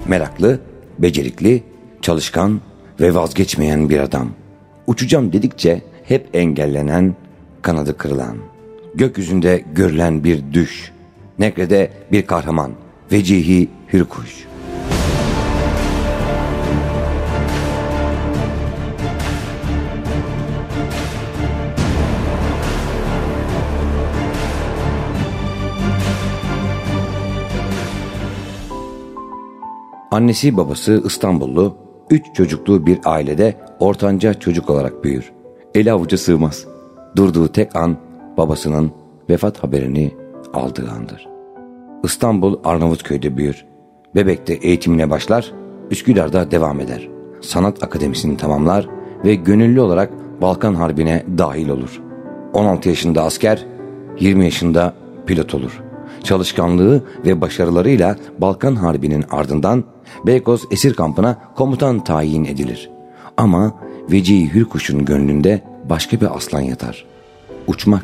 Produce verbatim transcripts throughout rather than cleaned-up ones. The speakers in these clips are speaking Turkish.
Meraklı, becerikli, çalışkan ve vazgeçmeyen bir adam. Uçacağım dedikçe hep engellenen, kanadı kırılan. Gökyüzünde görülen bir düş. Negre'de bir kahraman. Vecihi Hürkuş. Annesi babası İstanbullu, üç çocuklu bir ailede ortanca çocuk olarak büyür. Eli avuca sığmaz. Durduğu tek an babasının vefat haberini aldığı andır. İstanbul Arnavutköy'de büyür. Bebek'te eğitimine başlar, Üsküdar'da devam eder. Sanat akademisini tamamlar ve gönüllü olarak Balkan Harbi'ne dahil olur. on altı yaşında asker, yirmi yaşında pilot olur. Çalışkanlığı ve başarılarıyla Balkan Harbi'nin ardından Beykoz Esir Kampı'na komutan tayin edilir. Ama Vecihi Hürkuş'un gönlünde başka bir aslan yatar. Uçmak.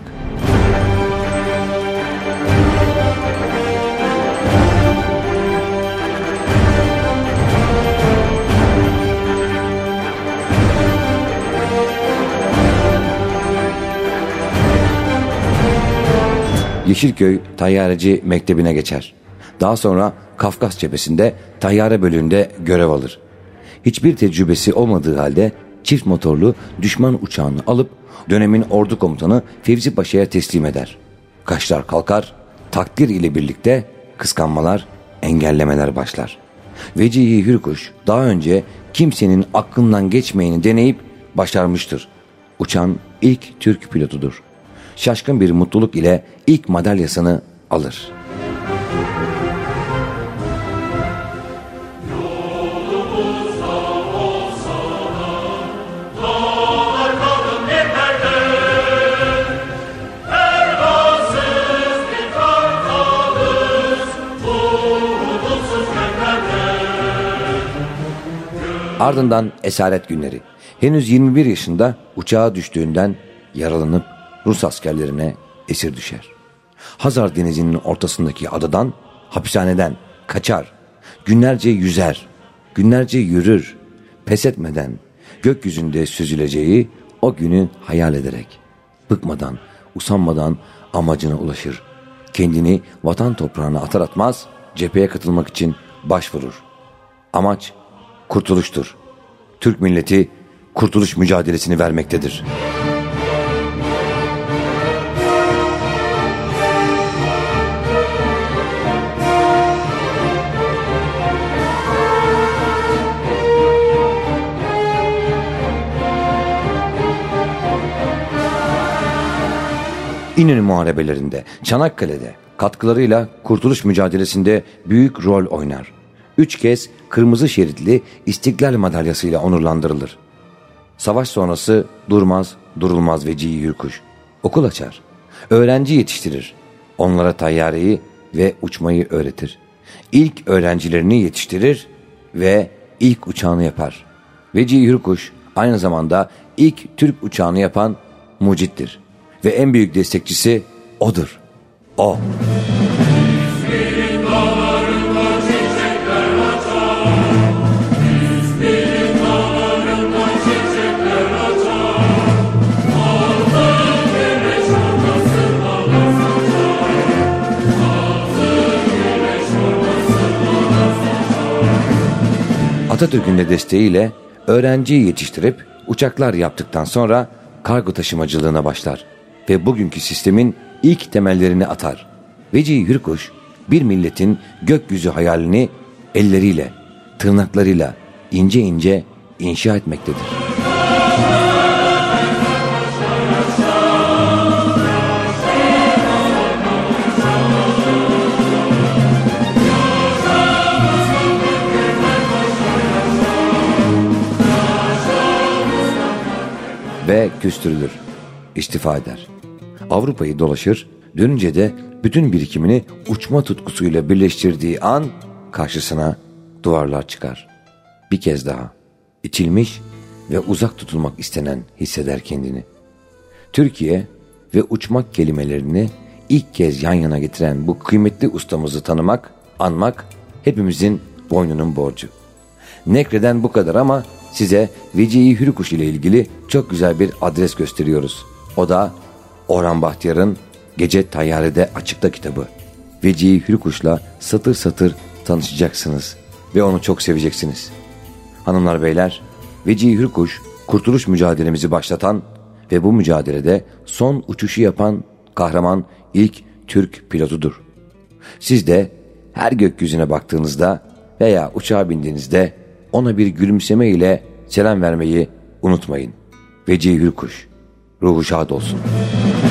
Yeşilköy Tayyareci Mektebi'ne geçer. Daha sonra Kafkas cephesinde tayyare bölüğünde görev alır. Hiçbir tecrübesi olmadığı halde çift motorlu düşman uçağını alıp dönemin ordu komutanı Fevzi Paşa'ya teslim eder. Kaşlar kalkar, takdir ile birlikte kıskanmalar, engellemeler başlar. Vecihi Hürkuş daha önce kimsenin aklından geçmeyeni deneyip başarmıştır. Uçan ilk Türk pilotudur. Şaşkın bir mutluluk ile ilk madalyasını alır. Ardından esaret günleri. Henüz yirmi bir yaşında uçağa düştüğünden yaralanıp Rus askerlerine esir düşer. Hazar Denizi'nin ortasındaki adadan, hapishaneden kaçar. Günlerce yüzer, günlerce yürür. Pes etmeden gökyüzünde süzüleceği o günü hayal ederek. Bıkmadan, usanmadan amacına ulaşır. Kendini vatan toprağına atar atmaz cepheye katılmak için başvurur. Amaç kurtuluştur. Türk milleti kurtuluş mücadelesini vermektedir. İnönü muharebelerinde, Çanakkale'de katkılarıyla kurtuluş mücadelesinde büyük rol oynar. Üç kez kırmızı şeritli İstiklal madalyasıyla onurlandırılır. Savaş sonrası durmaz, durulmaz Vecihi Hürkuş. Okul açar, öğrenci yetiştirir. Onlara tayyareyi ve uçmayı öğretir. İlk öğrencilerini yetiştirir ve ilk uçağını yapar. Vecihi Hürkuş aynı zamanda ilk Türk uçağını yapan mucittir. Ve en büyük destekçisi odur. O. Atatürk'ün de desteğiyle öğrenciyi yetiştirip uçaklar yaptıktan sonra kargo taşımacılığına başlar ve bugünkü sistemin ilk temellerini atar. Vecihi Hürkuş bir milletin gökyüzü hayalini elleriyle, tırnaklarıyla ince ince inşa etmektedir. Ve küstürülür, istifa eder. Avrupa'yı dolaşır, dönünce de bütün birikimini uçma tutkusuyla birleştirdiği an karşısına duvarlar çıkar. Bir kez daha itilmiş ve uzak tutulmak istenen hisseder kendini. Türkiye ve uçmak kelimelerini ilk kez yan yana getiren bu kıymetli ustamızı tanımak, anmak hepimizin boynunun borcu. Nekre'den bu kadar ama size Vecihi Hürkuş ile ilgili çok güzel bir adres gösteriyoruz. O da Orhan Bahtiyar'ın Gece Tayyarede Açıkta kitabı. Vecihi Hürkuş'la satır satır tanışacaksınız ve onu çok seveceksiniz. Hanımlar beyler, Vecihi Hürkuş kurtuluş mücadelemizi başlatan ve bu mücadelede son uçuşu yapan kahraman ilk Türk pilotudur. Siz de her gökyüzüne baktığınızda veya uçağa bindiğinizde ona bir gülümseme ile selam vermeyi unutmayın. Vecihi Hürkuş, ruhu şad olsun.